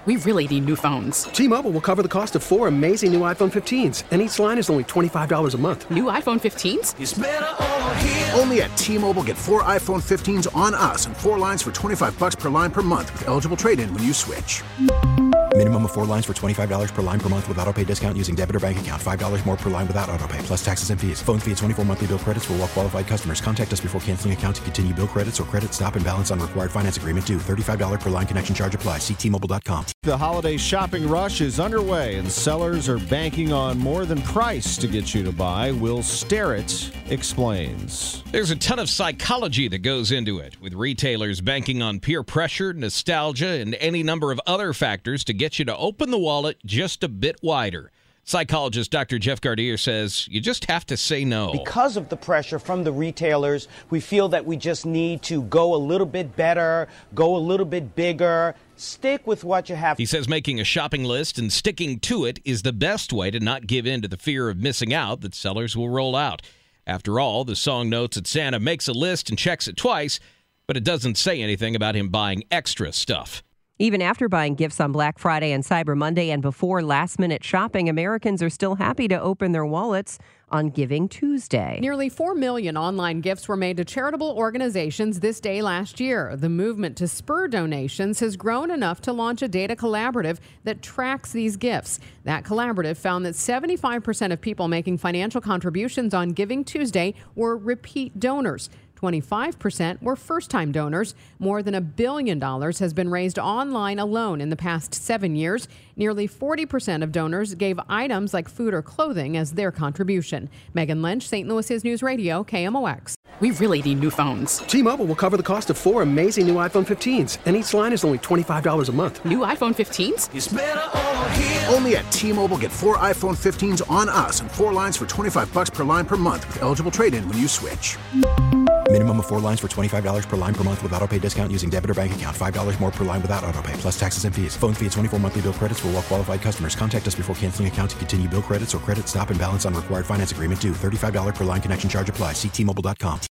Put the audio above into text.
We really need new phones. T-Mobile will cover the cost of 4 amazing new iPhone 15s, and each line is only $25 a month. New iPhone 15s? It's better over here. Only at T-Mobile, get 4 iPhone 15s on us and 4 lines for $25 per line per month with eligible trade-in when you switch. Minimum of 4 lines for $25 per line per month with autopay discount using debit or bank account. $5 more per line without autopay, plus taxes and fees. Phone fee at 24 monthly bill credits for well-qualified customers. Contact us before canceling account to continue bill credits or credit stop and balance on required finance agreement due. $35 per line connection charge applies. See T-Mobile.com. The holiday shopping rush is underway, and sellers are banking on more than price to get you to buy. Will Sterrett explains. There's a ton of psychology that goes into it, with retailers banking on peer pressure, nostalgia, and any number of other factors to get you to open the wallet just a bit wider. Psychologist Dr. Jeff Gardere says you just have to say no. Because of the pressure from the retailers, we feel that we just need to go a little bit better, go a little bit bigger, stick with what you have. He says making a shopping list and sticking to it is the best way to not give in to the fear of missing out that sellers will roll out. After all, the song notes that Santa makes a list and checks it twice, but it doesn't say anything about him buying extra stuff. Even after buying gifts on Black Friday and Cyber Monday and before last-minute shopping, Americans are still happy to open their wallets on Giving Tuesday. Nearly 4 million online gifts were made to charitable organizations this day last year. The movement to spur donations has grown enough to launch a data collaborative that tracks these gifts. That collaborative found that 75% of people making financial contributions on Giving Tuesday were repeat donors. 25% were first-time donors. More than $1 billion has been raised online alone in the past 7 years. Nearly 40% of donors gave items like food or clothing as their contribution. Megan Lynch, St. Louis's News Radio, KMOX. We really need new phones. T-Mobile will cover the cost of 4 amazing new iPhone 15s, and each line is only $25 a month. New iPhone 15s? It's better over here. Only at T-Mobile, get 4 iPhone 15s on us and 4 lines for $25 per line per month with eligible trade-in when you switch. Minimum of 4 lines for $25 per line per month with autopay discount using debit or bank account. $5 more per line without autopay, plus taxes and fees. Phone fee at 24 monthly bill credits for well-qualified customers. Contact us before canceling account to continue bill credits or credit stop and balance on required finance agreement due. $35 per line connection charge applies. See T-Mobile.com.